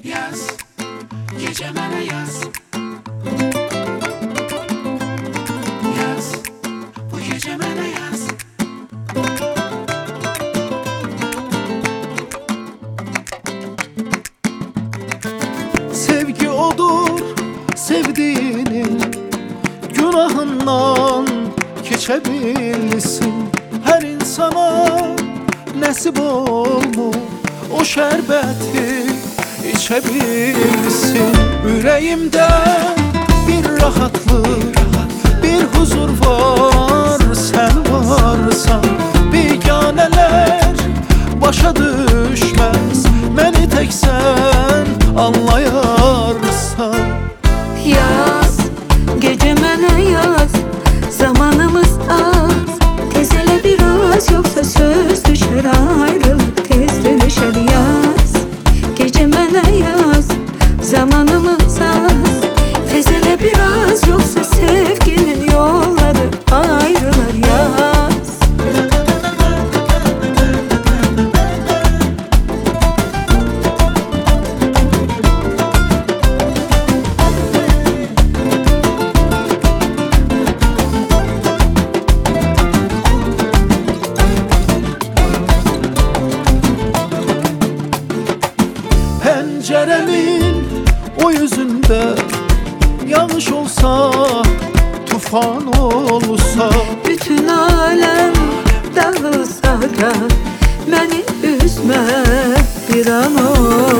Yaz, gece mənə yaz. Yaz, bu gece mənə yaz. Sevgi odur sevdiğinin günahından geçebilsin. Her insana nasip olmuş o şerbeti içebilsin. Yüreğimde bir rahatlık, bir huzur var. Sen varsan biganeler başa düşmez. Beni tek sen anlayarsan. Yaz, gece mənə yaz. Zamanımız az, tez elə biraz. Yoksa söz düşer, ayrılık tez dönüşer. Yaz, gece mənə yaz. Zamanımız az, tez elə biraz. Yoksa sevginin yolları ayrılır. Yaz. Penceremin o yüzünde yağış olsa, tufan olsa, Bütün alem dağılsa da beni üzme bir an